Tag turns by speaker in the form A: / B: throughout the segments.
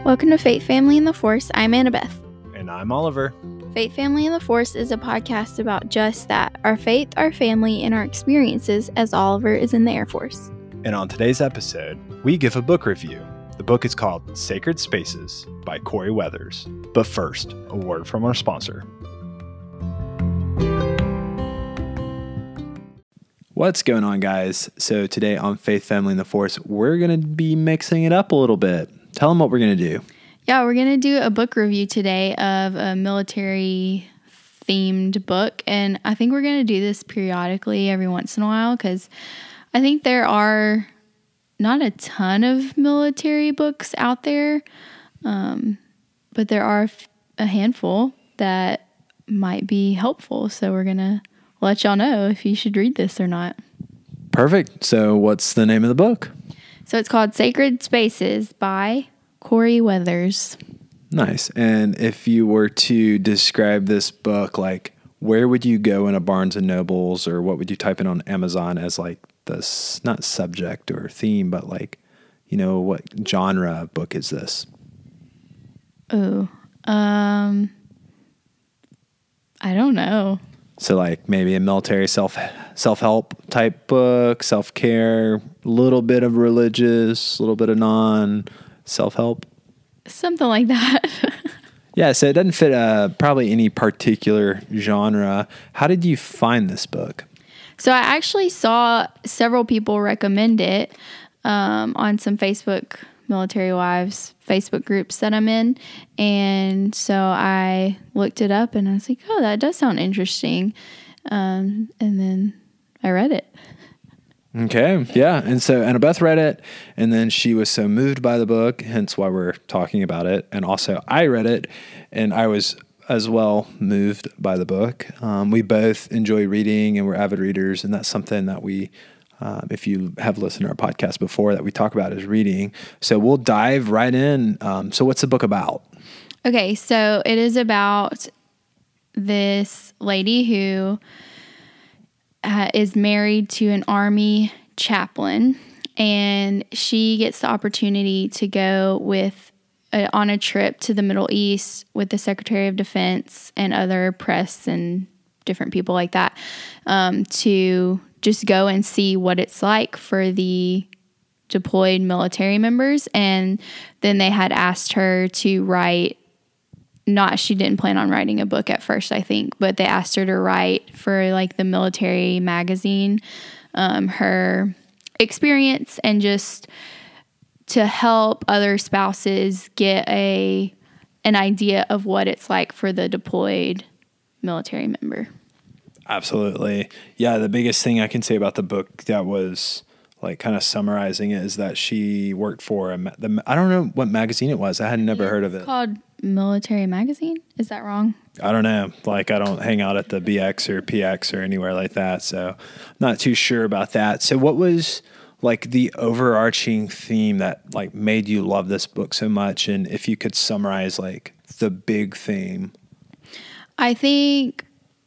A: Welcome to Faith Family in the Force. I'm Annabeth.
B: And I'm Oliver.
A: Faith Family in the Force is a podcast about just that, our faith, our family, and our experiences as Oliver is in the Air Force.
B: And on today's episode, we give a book review. The book is called Sacred Spaces by Corey Weathers. But first, a word from our sponsor. What's going on, guys? So today on Faith Family in the Force, we're going to be mixing it up a little bit. Tell them what we're going to do.
A: Yeah, we're going to do a book review today of a military-themed book. And I think we're going to do this periodically every once in a while because I think there are not a ton of military books out there, but there are a handful that might be helpful. So we're going to let y'all know if you should read this or not.
B: Perfect. So what's the name of the book?
A: So it's called Sacred Spaces by Corey Weathers.
B: Nice. And if you were to describe this book, like where would you go in a Barnes and Nobles, or what would you type in on Amazon as like this, not subject or theme, but like, you know, what genre book is this?
A: Oh, I don't know.
B: So like maybe a military self-help type book, self-care, a little bit of religious, a little bit of non-self-help.
A: Something like that.
B: Yeah, so it doesn't fit probably any particular genre. How did you find this book?
A: So I actually saw several people recommend it on some Facebook Military Wives Facebook groups that I'm in. And so I looked it up and I was like, oh, that does sound interesting. And then I read it.
B: Okay, yeah. And so Annabeth read it, and then she was so moved by the book, hence why we're talking about it. And also I read it, and I was as well moved by the book. We both enjoy reading, and we're avid readers, and that's something that we, if you have listened to our podcast before, that we talk about is reading. So we'll dive right in. So what's the book about?
A: Okay, so it is about this lady who is married to an Army chaplain, and she gets the opportunity to go on a trip to the Middle East with the Secretary of Defense and other press and different people like that, to just go and see what it's like for the deployed military members. And then they had asked her to write, she didn't plan on writing a book at first, I think, but they asked her to write for like the military magazine, her experience, and just to help other spouses get an idea of what it's like for the deployed military member.
B: Absolutely. Yeah, the biggest thing I can say about the book that was like kind of summarizing it is that she worked for I don't know what magazine it was. I had never heard of it.
A: It's called Military Magazine. Is that wrong?
B: I don't know. Like I don't hang out at the BX or PX or anywhere like that. So not too sure about that. So what was like the overarching theme that like made you love this book so much? And if you could summarize like the big theme.
A: I think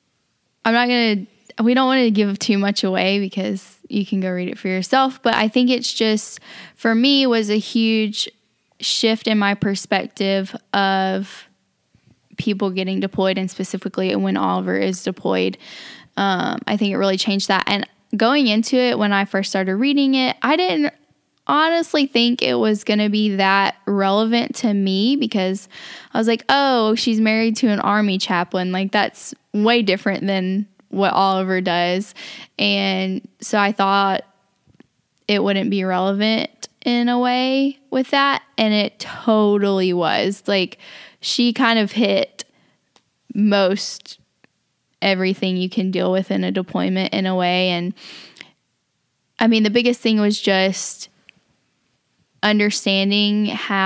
A: we don't want to give too much away because you can go read it for yourself. But I think it's just, for me, was a huge shift in my perspective of people getting deployed, and specifically when Oliver is deployed. I think it really changed that. And going into it, when I first started reading it, I didn't honestly think it was going to be that relevant to me, because I was like, oh, she's married to an Army chaplain. Like, that's way different than what Oliver does. And so I thought it wouldn't be relevant in a way with that. And it totally was. Like, she kind of hit most everything you can deal with in a deployment in a way. And I mean, the biggest thing was just understanding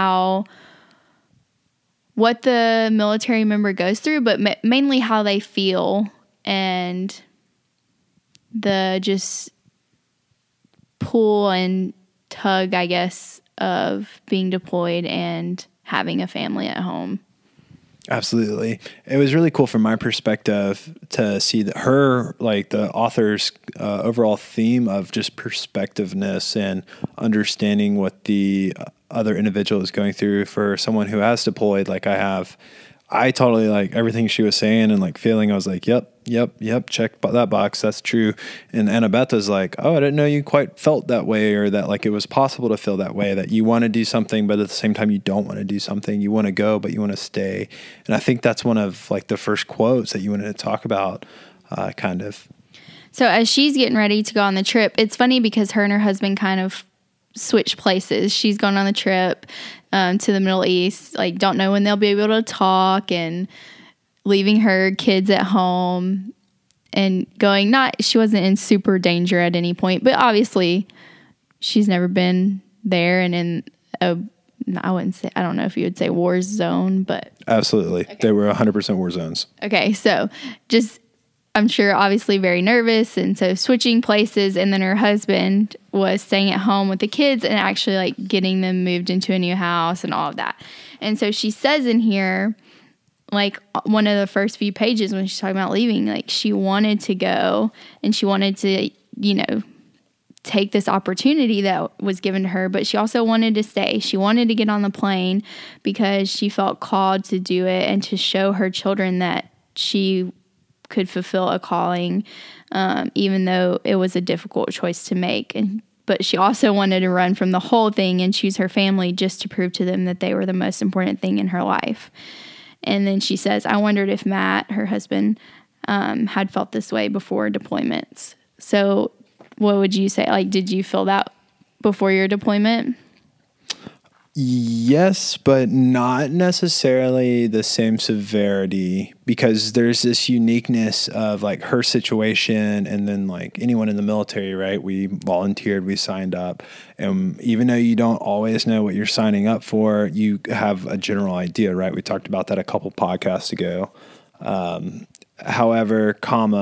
A: what the military member goes through, but mainly how they feel, and the just pull and tug, I guess, of being deployed and having a family at home.
B: Absolutely. It was really cool from my perspective to see that her, like the author's overall theme of just perspectiveness and understanding what the other individual is going through. For someone who has deployed like I have, I totally like everything she was saying and like feeling. I was like, yep, check that box. That's true. And Annabetha's like, oh, I didn't know you quite felt that way, or that like it was possible to feel that way, that you want to do something, but at the same time, you don't want to do something. You want to go, but you want to stay. And I think that's one of like the first quotes that you wanted to talk about, kind of.
A: So as she's getting ready to go on the trip, it's funny because her and her husband kind of switch places. She's going on the trip to the Middle East, like don't know when they'll be able to talk, and leaving her kids at home and going, she wasn't in super danger at any point, but obviously she's never been there and in I don't know if you would say war zone, but
B: absolutely. Okay. They were 100% war zones.
A: Okay. So just, I'm sure obviously very nervous. And so switching places, and then her husband was staying at home with the kids and actually like getting them moved into a new house and all of that. And so she says in here, like one of the first few pages when she's talking about leaving, like she wanted to go and she wanted to, take this opportunity that was given to her, but she also wanted to stay. She wanted to get on the plane because she felt called to do it and to show her children that she could fulfill a calling, even though it was a difficult choice to make. But she also wanted to run from the whole thing and choose her family just to prove to them that they were the most important thing in her life. And then she says, I wondered if Matt, her husband, had felt this way before deployments. So what would you say? Like, did you feel that before your deployment?
B: Yes, but not necessarily the same severity, because there's this uniqueness of like her situation, and then like anyone in the military, right? We volunteered, we signed up, and even though you don't always know what you're signing up for, you have a general idea, right? We talked about that a couple podcasts ago. However,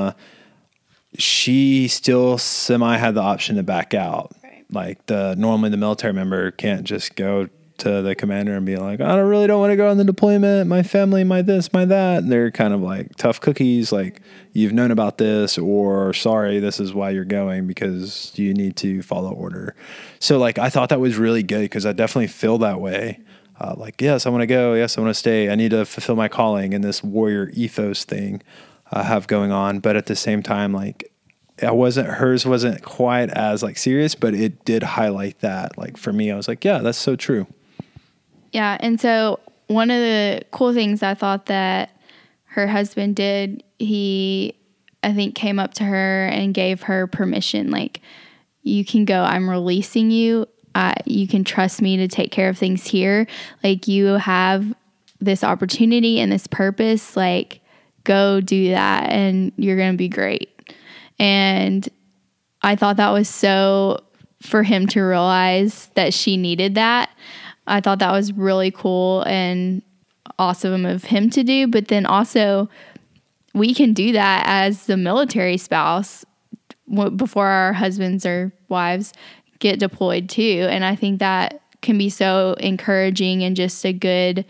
B: she still semi had the option to back out. Right. Like normally the military member can't just go to the commander and be like, I don't want to go on the deployment. My family, my this, my that. And they're kind of like tough cookies. Like, you've known about this, or sorry, this is why you're going because you need to follow order. So like, I thought that was really good because I definitely feel that way. Like, yes, I want to go. Yes, I want to stay. I need to fulfill my calling and this warrior ethos thing I have going on. But at the same time, like, hers wasn't quite as like serious, but it did highlight that. Like for me, I was like, yeah, that's so true.
A: Yeah. And so one of the cool things I thought that her husband did, he, I think, came up to her and gave her permission. Like, you can go, I'm releasing you. You can trust me to take care of things here. Like, you have this opportunity and this purpose, like, go do that and you're going to be great. And I thought that was so, for him to realize that she needed that. I thought that was really cool and awesome of him to do. But then also, we can do that as the military spouse before our husbands or wives get deployed too. And I think that can be so encouraging and just a good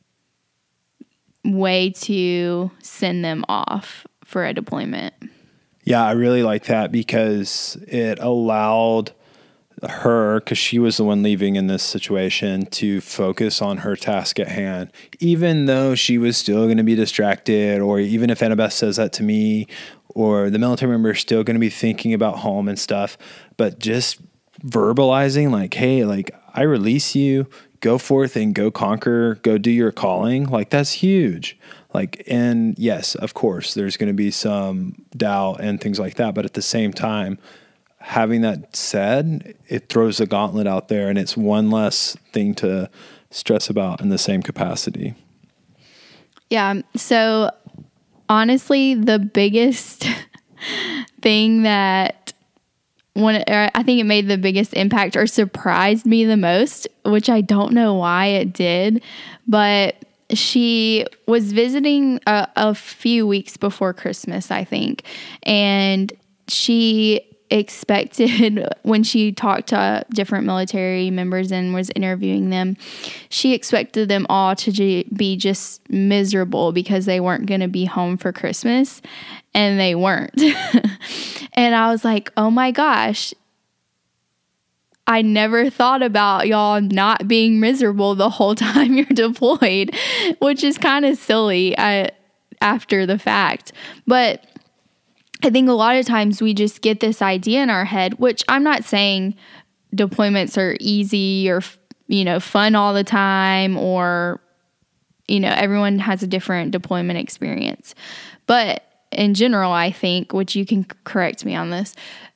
A: way to send them off for a deployment.
B: Yeah, I really like that because it allowed her, because she was the one leaving in this situation, to focus on her task at hand, even though she was still going to be distracted, or even if Annabeth says that to me, or the military member is still going to be thinking about home and stuff, but just verbalizing like, hey, like, I release you, go forth and go conquer, go do your calling. Like, that's huge. Like, and yes, of course, there's going to be some doubt and things like that. But at the same time, having that said, it throws a gauntlet out there, and it's one less thing to stress about in the same capacity.
A: Yeah. So honestly, the biggest thing that I think it made the biggest impact or surprised me the most, which I don't know why it did, but she was visiting a few weeks before Christmas, I think. And she expected, when she talked to different military members and was interviewing them, she expected them all to be just miserable because they weren't going to be home for Christmas, and they weren't. And I was like, oh my gosh, I never thought about y'all not being miserable the whole time you're deployed, which is kind of silly after the fact. But I think a lot of times we just get this idea in our head, which I'm not saying deployments are easy or, fun all the time, or, everyone has a different deployment experience. But in general, I think, which you can correct me on this,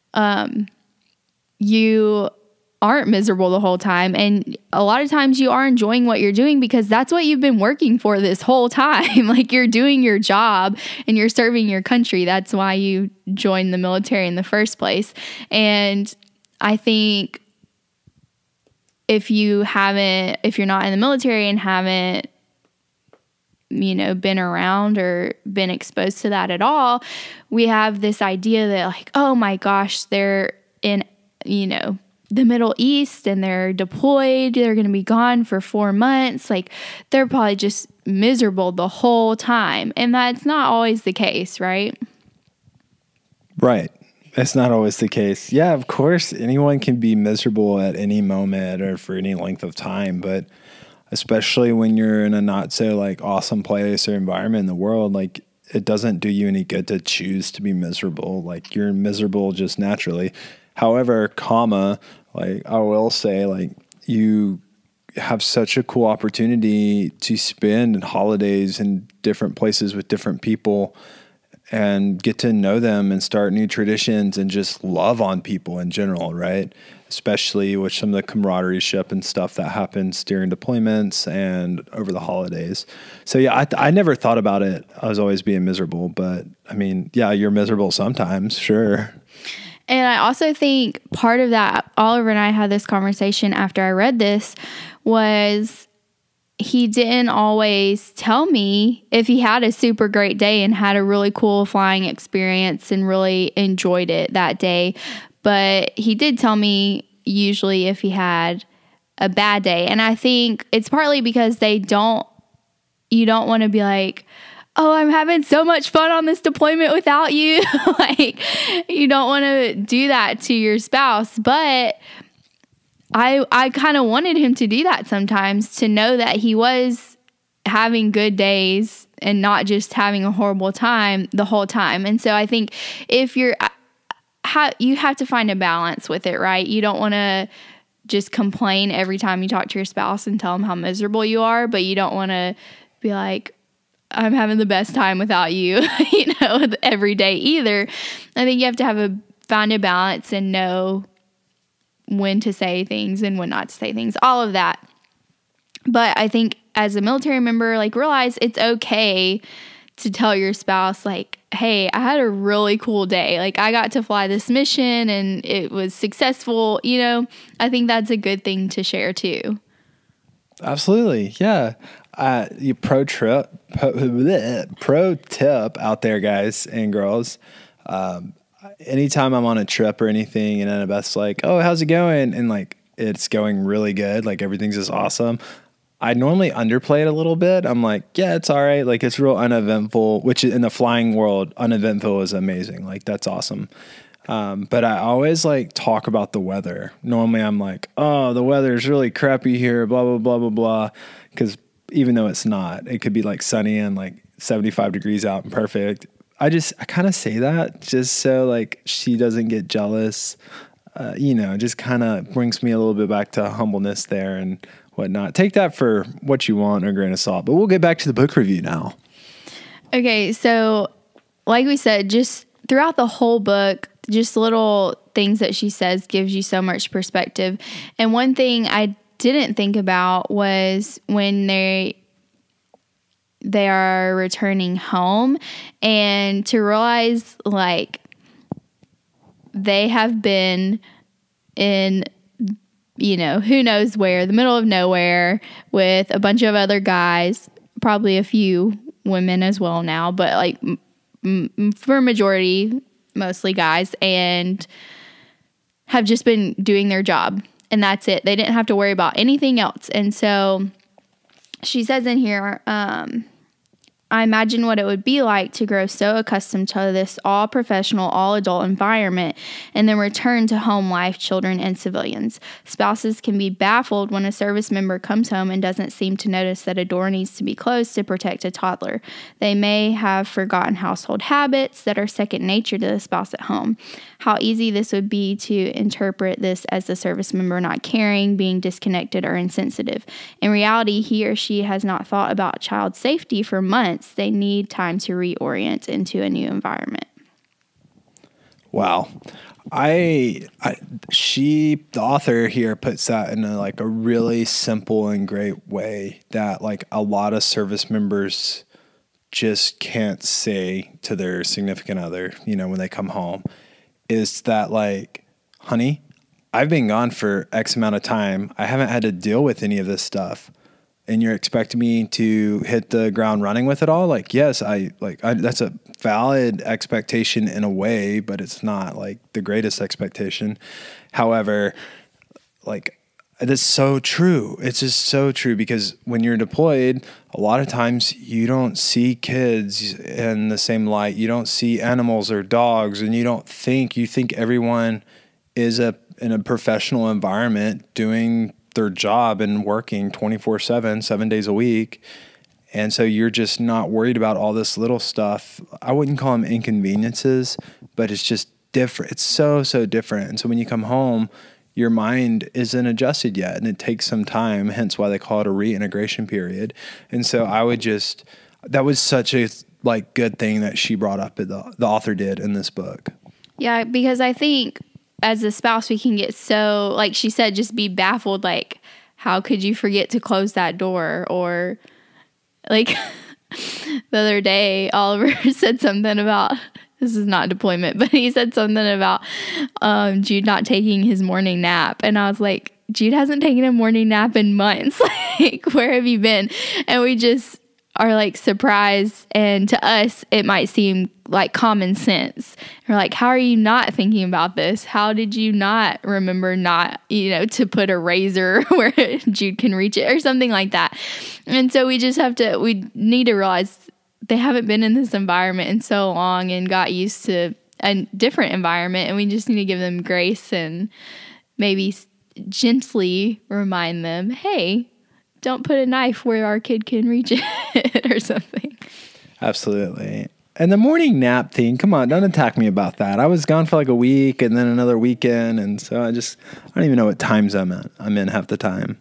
A: you aren't miserable the whole time. And a lot of times you are enjoying what you're doing because that's what you've been working for this whole time. Like, you're doing your job and you're serving your country. That's why you joined the military in the first place. And I think if you're not in the military and haven't, been around or been exposed to that at all, we have this idea that, like, oh my gosh, they're in, the Middle East and they're deployed, they're going to be gone for 4 months. Like, they're probably just miserable the whole time. And that's not always the case, right?
B: Right. It's not always the case. Yeah, of course, anyone can be miserable at any moment or for any length of time, but especially when you're in a not so like awesome place or environment in the world, like, it doesn't do you any good to choose to be miserable. Like, you're miserable just naturally. However, like, I will say, like, you have such a cool opportunity to spend holidays in different places with different people and get to know them and start new traditions and just love on people in general, right? Especially with some of the camaraderie ship and stuff that happens during deployments and over the holidays. So yeah, I never thought about it. I was always being miserable, but I mean, yeah, you're miserable sometimes, sure.
A: And I also think part of that, Oliver and I had this conversation after I read this, was he didn't always tell me if he had a super great day and had a really cool flying experience and really enjoyed it that day. But he did tell me usually if he had a bad day. And I think it's partly because you don't want to be like, oh, I'm having so much fun on this deployment without you. Like, you don't want to do that to your spouse. But I kind of wanted him to do that sometimes, to know that he was having good days and not just having a horrible time the whole time. And so I think if you have to find a balance with it, right? You don't want to just complain every time you talk to your spouse and tell them how miserable you are, but you don't want to be like, I'm having the best time without you, every day either. I think you have to find a balance and know when to say things and when not to say things, all of that. But I think as a military member, like, realize it's okay to tell your spouse, like, hey, I had a really cool day. Like, I got to fly this mission and it was successful. I think that's a good thing to share too.
B: Absolutely. Yeah. Pro tip out there, guys and girls. Anytime I'm on a trip or anything and Annabeth's like, oh, how's it going? And like, it's going really good. Like, everything's just awesome. I normally underplay it a little bit. I'm like, yeah, it's all right. Like, it's real uneventful, which in the flying world, uneventful is amazing. Like, that's awesome. But I always like talk about the weather. Normally I'm like, oh, the weather is really crappy here, blah, blah, blah, blah, blah. Because even though it's not, it could be like sunny and like 75 degrees out and perfect. I kind of say that just so like she doesn't get jealous. Just kind of brings me a little bit back to humbleness there and whatnot. Take that for what you want or a grain of salt. But we'll get back to the book review now.
A: Okay, so like we said, just throughout the whole book, just little things that she says gives you so much perspective. And one thing I didn't think about was when they are returning home, and to realize like they have been in, who knows where, the middle of nowhere with a bunch of other guys, probably a few women as well now, but like for majority, mostly guys, and have just been doing their job. And that's it. They didn't have to worry about anything else. And so she says in here, I imagine what it would be like to grow so accustomed to this all professional, all adult environment and then return to home life, children, and civilians. Spouses can be baffled when a service member comes home and doesn't seem to notice that a door needs to be closed to protect a toddler. They may have forgotten household habits that are second nature to the spouse at home. How easy this would be to interpret this as the service member not caring, being disconnected, or insensitive. In reality, he or she has not thought about child safety for months. They need time to reorient into a new environment.
B: Wow. The author here puts that in a really simple and great way that a lot of service members just can't say to their significant other, when they come home, is that honey, I've been gone for X amount of time. I haven't had to deal with any of this stuff. And you're expecting me to hit the ground running with it all? Yes, that's a valid expectation in a way, but it's not the greatest expectation. However, that's so true. It's just so true because when you're deployed, a lot of times you don't see kids in the same light. You don't see animals or dogs, and you think everyone is in a professional environment doing their job and working 24/7, 7 days a week. And so you're just not worried about all this little stuff. I wouldn't call them inconveniences, but it's just different. It's so different. And so when you come home, your mind isn't adjusted yet, and it takes some time, hence why they call it a reintegration period. And so that was such a good thing that she brought up, the author did in this book.
A: Yeah, because I think as a spouse, we can get so, like she said, just be baffled, how could you forget to close that door? Or the other day, Oliver said something about, this is not deployment, but he said something about Jude not taking his morning nap. And I was like, Jude hasn't taken a morning nap in months. Where have you been? And we just are surprised. And to us, it might seem like common sense. We're how are you not thinking about this? How did you not remember to put a razor where Jude can reach it or something like that? And so we need to realize they haven't been in this environment in so long and got used to a different environment. And we just need to give them grace and maybe gently remind them, hey, don't put a knife where our kid can reach it or something.
B: Absolutely. And the morning nap thing, come on, don't attack me about that. I was gone for a week and then another weekend. And so I don't even know what times I'm in half the time.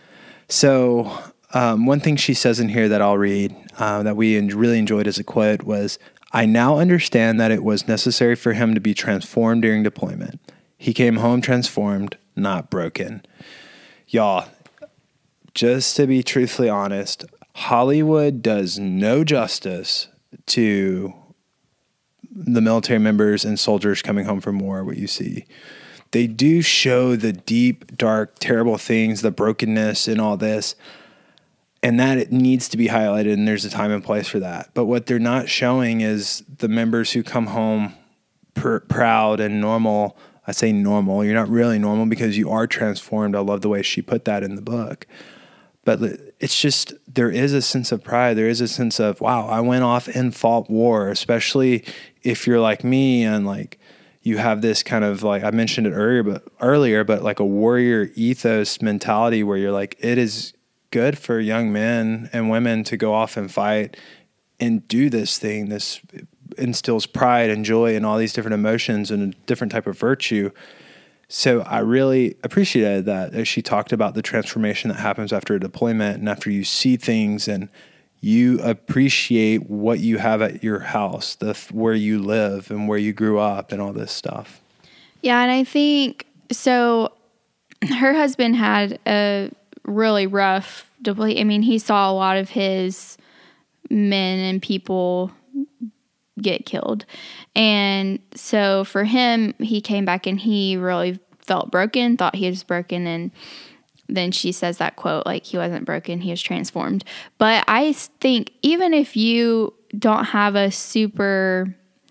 B: So one thing she says in here that I'll read that we really enjoyed as a quote was, I now understand that it was necessary for him to be transformed during deployment. He came home transformed, not broken. Y'all, just to be truthfully honest, Hollywood does no justice to the military members and soldiers coming home from war, what you see. They do show the deep, dark, terrible things, the brokenness and all this, and that it needs to be highlighted, and there's a time and place for that. But what they're not showing is the members who come home proud and normal. I say normal. You're not really normal because you are transformed. I love the way she put that in the book. But it's just, there is a sense of pride. There is a sense of, wow, I went off and fought war, especially if you're like me and you have this kind of I mentioned it earlier, but a warrior ethos mentality where you're it is good for young men and women to go off and fight and do this thing. This instills pride and joy and all these different emotions and a different type of virtue. So I really appreciated that as she talked about the transformation that happens after a deployment and after you see things and you appreciate what you have at your house, where you live and where you grew up and all this stuff.
A: Yeah, and I think, so her husband had a really rough deployment. I mean, he saw a lot of his men and people get killed. And so for him, he came back and he really felt broken, thought he was broken. And then she says that quote, he wasn't broken, he was transformed. But I think even if you don't have a super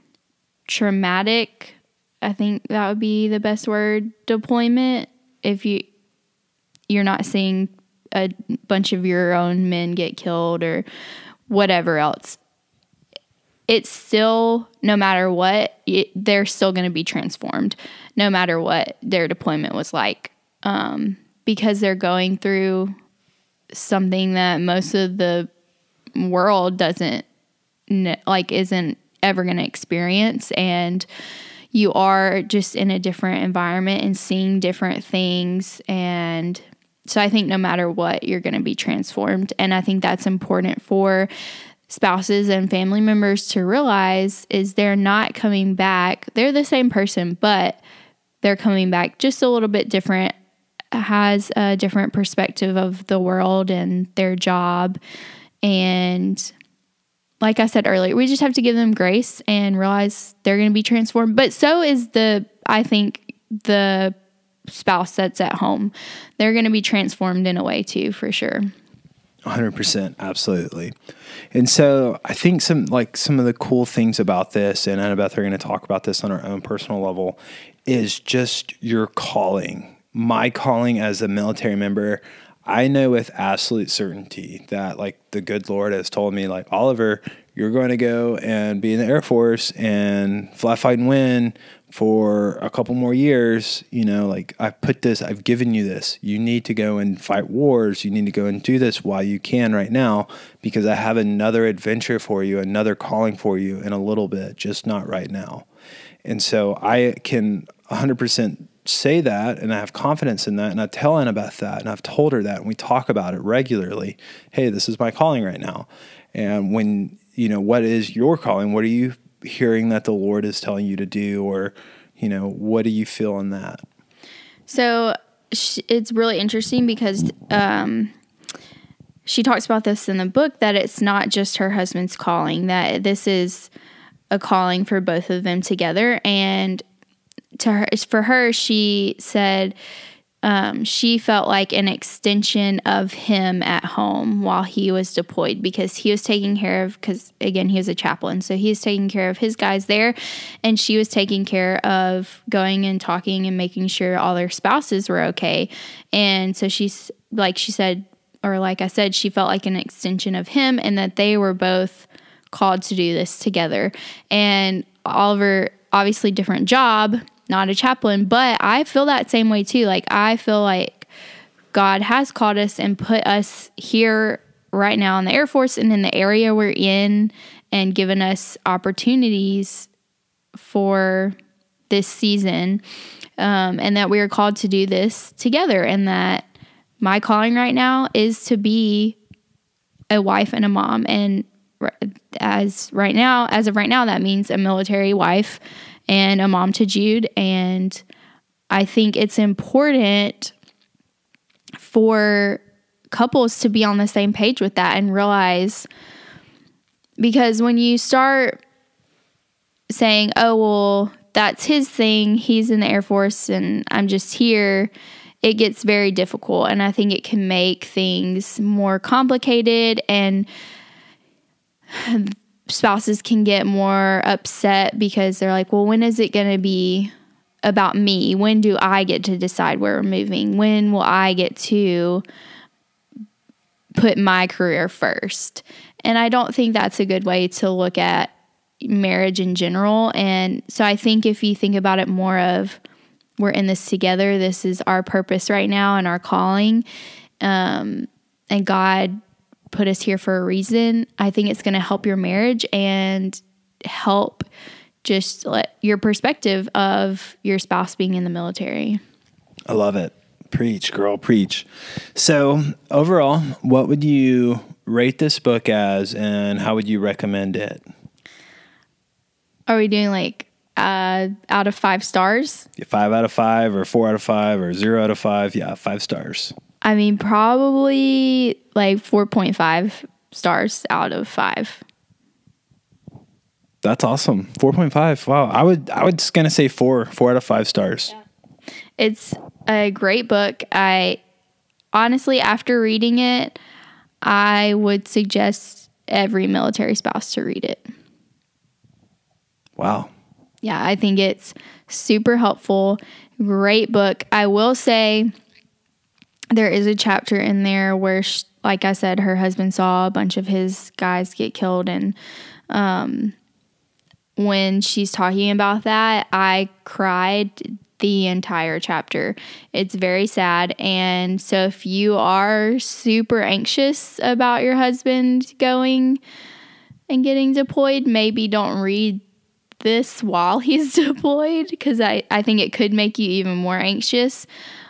A: traumatic, I think that would be the best word, deployment, if you're not seeing a bunch of your own men get killed or whatever else, it's still, no matter what, they're still going to be transformed, no matter what their deployment was like, because they're going through something that most of the world isn't ever going to experience. And you are just in a different environment and seeing different things. And so I think no matter what, you're going to be transformed. And I think that's important for spouses and family members to realize, is they're not coming back. They're the same person, but they're coming back just a little bit different, has a different perspective of the world and their job. And like I said earlier, we just have to give them grace and realize they're going to be transformed. But so is I think the spouse that's at home. They're going to be transformed in a way too, for sure.
B: 100%. Absolutely. And so I think some of the cool things about this, and Annabeth are going to talk about this on our own personal level, is just your calling. My calling as a military member, I know with absolute certainty that the good Lord has told me, Oliver, you're going to go and be in the Air Force and fly, fight, and win for a couple more years. I've given you this. You need to go and fight wars. You need to go and do this while you can right now, because I have another adventure for you, another calling for you in a little bit, just not right now. And so I can 100% say that, and I have confidence in that, and I tell Annabeth that, and I've told her that, and we talk about it regularly. Hey, this is my calling right now. And when, what is your calling? What are you hearing that the Lord is telling you to do? Or, what do you feel in that?
A: So it's really interesting because she talks about this in the book, that it's not just her husband's calling, that this is a calling for both of them together. And for her, she said she felt like an extension of him at home while he was deployed, because he was taking care of, because again, he was a chaplain. So he was taking care of his guys there, and she was taking care of going and talking and making sure all their spouses were okay. And so she's, like she said, or like I said, she felt like an extension of him, and that they were both called to do this together. And Oliver, obviously different job, not a chaplain, but I feel that same way too. I feel like God has called us and put us here right now in the Air Force and in the area we're in, and given us opportunities for this season, and that we are called to do this together. And that my calling right now is to be a wife and a mom. And as of right now, that means a military wife and a mom to Jude. And I think it's important for couples to be on the same page with that and realize, because when you start saying, oh, well, that's his thing, he's in the Air Force and I'm just here, it gets very difficult. And I think it can make things more complicated, and spouses can get more upset because they're like, well, when is it going to be about me? When do I get to decide where we're moving? When will I get to put my career first? And I don't think that's a good way to look at marriage in general. And so I think if you think about it more of, we're in this together, this is our purpose right now and our calling, and God put us here for a reason, I think it's going to help your marriage and help just your perspective of your spouse being in the military.
B: I love it. Preach, girl, preach. So overall, what would you rate this book as, and how would you recommend it?
A: Are we doing out of 5 stars?
B: 5 out of 5 or 4 out of 5 or 0 out of 5? Yeah, 5 stars.
A: I mean, probably 4.5 stars out of 5.
B: That's awesome. 4.5. Wow. I was just gonna say 4 out of 5 stars.
A: Yeah. It's a great book. I honestly, after reading it, I would suggest every military spouse to read it.
B: Wow.
A: Yeah, I think it's super helpful. Great book. I will say there is a chapter in there where, like I said, her husband saw a bunch of his guys get killed, and when she's talking about that, I cried the entire chapter. It's very sad. And so if you are super anxious about your husband going and getting deployed, maybe don't read this while he's deployed, because I think it could make you even more anxious.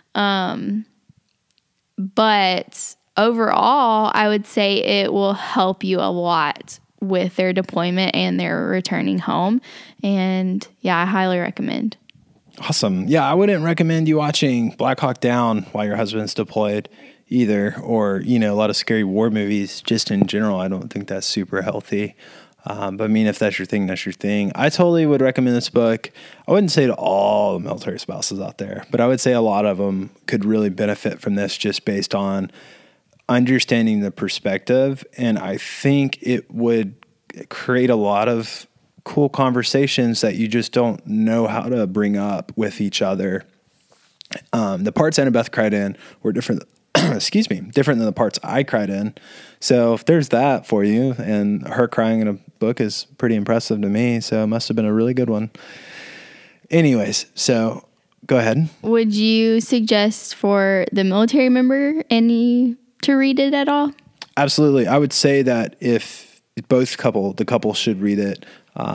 A: But overall, I would say it will help you a lot with their deployment and their returning home. And yeah, I highly recommend.
B: Awesome. Yeah, I wouldn't recommend you watching Black Hawk Down while your husband's deployed either, or, a lot of scary war movies just in general. I don't think that's super healthy. But I mean, if that's your thing, that's your thing. I totally would recommend this book. I wouldn't say to all the military spouses out there, but I would say a lot of them could really benefit from this just based on understanding the perspective. And I think it would create a lot of cool conversations that you just don't know how to bring up with each other. The parts Annabeth cried in were different. Excuse me, different than the parts I cried in. So if there's that for you, and her crying in a book is pretty impressive to me, so it must have been a really good one. Anyways, so go ahead.
A: Would you suggest for the military member to read it at all?
B: Absolutely. I would say that if the couple should read it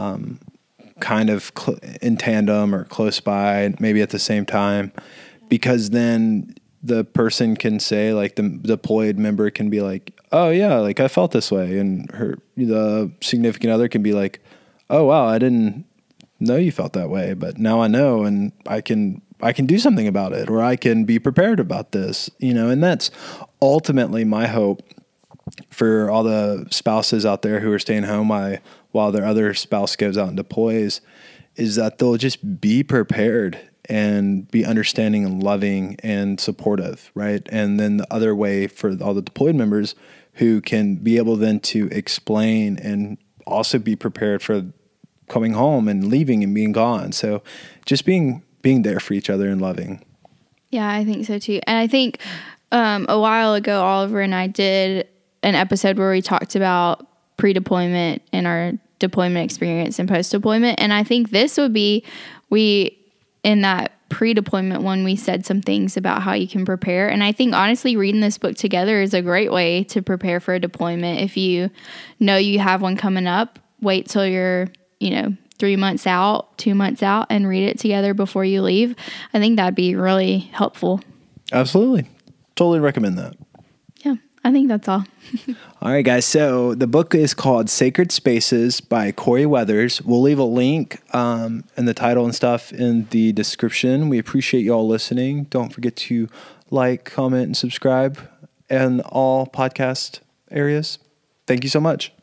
B: kind of in tandem or close by, maybe at the same time, because then the person can say, like, the deployed member can be like, oh yeah, like I felt this way. And the significant other can be like, oh wow, I didn't know you felt that way, but now I know, and I can do something about it, or I can be prepared about this, and that's ultimately my hope for all the spouses out there who are staying home while their other spouse goes out and deploys, is that they'll just be prepared and be understanding and loving and supportive, right? And then the other way for all the deployed members who can be able then to explain and also be prepared for coming home and leaving and being gone. So just being there for each other and loving.
A: Yeah, I think so too. And I think a while ago, Oliver and I did an episode where we talked about pre-deployment and our deployment experience and post-deployment. And I think this would be, in that pre-deployment one, we said some things about how you can prepare. And I think honestly, reading this book together is a great way to prepare for a deployment. If you know you have one coming up, wait till you're, 3 months out, 2 months out, and read it together before you leave. I think that'd be really helpful.
B: Absolutely. Totally recommend that.
A: Yeah, I think that's all.
B: All right, guys. So the book is called Sacred Spaces by Corey Weathers. We'll leave a link and the title and stuff in the description. We appreciate you all listening. Don't forget to like, comment, and subscribe in all podcast areas. Thank you so much.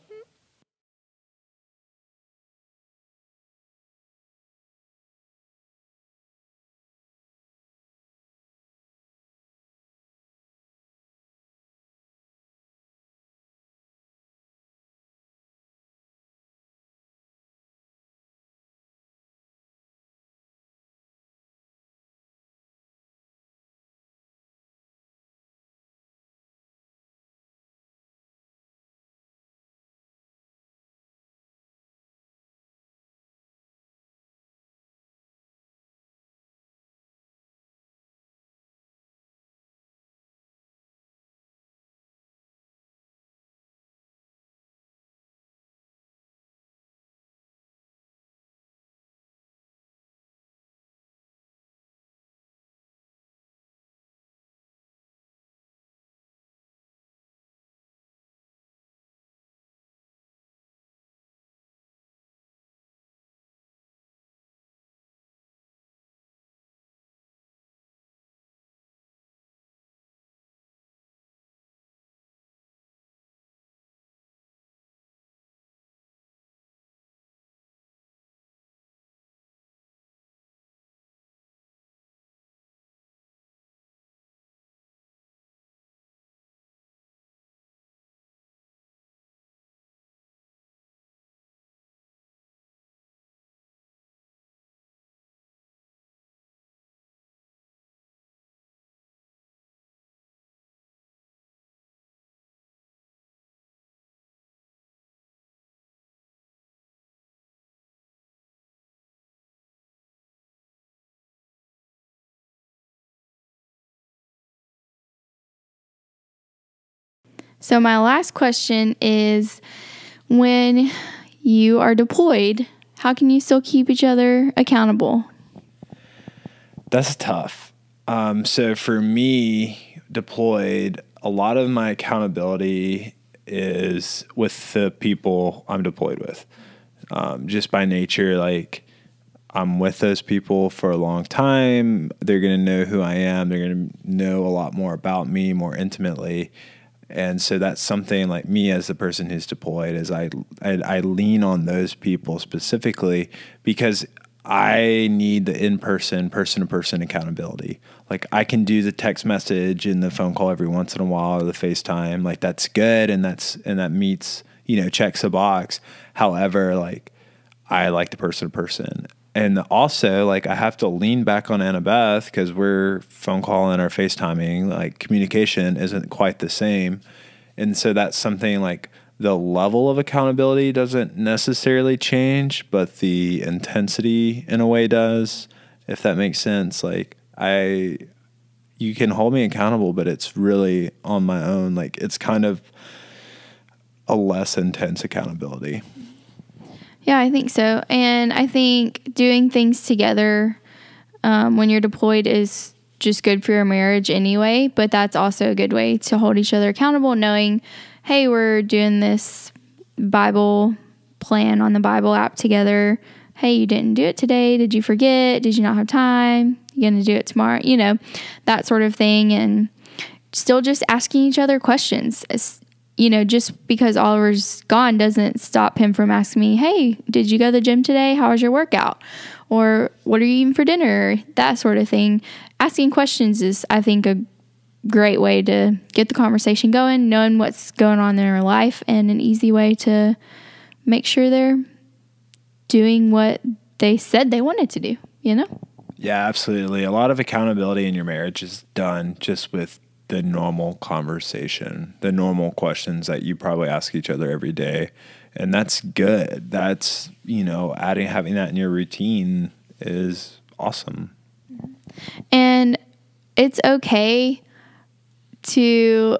A: So my last question is, when you are deployed, how can you still keep each other accountable?
B: That's tough. So for me, deployed, a lot of my accountability is with the people I'm deployed with. Just by nature, like, I'm with those people for a long time. They're going to know who I am. They're going to know a lot more about me more intimately. And so that's something like me as the person who's deployed is I lean on those people specifically because I need the in-person, person-to-person accountability. Like, I can do the text message and the phone call every once in a while or the FaceTime. Like, that's good. And that meets, checks a box. However, like, I like the person-to-person. And also, like, I have to lean back on Annabeth because we're phone calling or FaceTiming. Like, communication isn't quite the same. And so that's something like the level of accountability doesn't necessarily change, but the intensity in a way does, if that makes sense. Like, you can hold me accountable, but it's really on my own. Like, it's kind of a less intense accountability.
A: Yeah, I think so. And I think doing things together when you're deployed is just good for your marriage anyway, but that's also a good way to hold each other accountable, knowing, hey, we're doing this Bible plan on the Bible app together. Hey, you didn't do it today. Did you forget? Did you not have time? You're going to do it tomorrow? That sort of thing. And still just asking each other questions. Just because Oliver's gone doesn't stop him from asking me, hey, did you go to the gym today? How was your workout? Or what are you eating for dinner? That sort of thing. Asking questions is, I think, a great way to get the conversation going, knowing what's going on in their life, and an easy way to make sure they're doing what they said they wanted to do,
B: Yeah, absolutely. A lot of accountability in your marriage is done just with the normal conversation, the normal questions that you probably ask each other every day. And that's good. That's, having that in your routine is awesome.
A: And it's okay to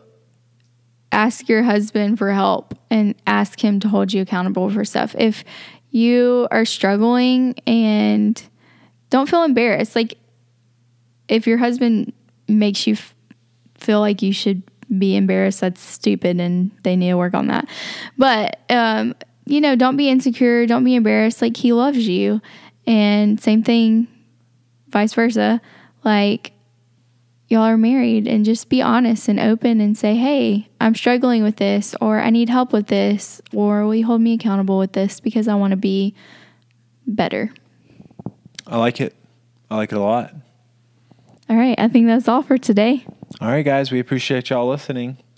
A: ask your husband for help and ask him to hold you accountable for stuff. If you are struggling, and don't feel embarrassed. Like, if your husband makes you feel like you should be embarrassed, that's stupid, and they need to work on that. But, don't be insecure. Don't be embarrassed. Like, he loves you. And same thing, vice versa. Like, y'all are married, and just be honest and open and say, hey, I'm struggling with this, or I need help with this, or will you hold me accountable with this because I want to be better.
B: I like it. I like it a lot.
A: All right. I think that's all for today.
B: All right, guys. We appreciate y'all listening.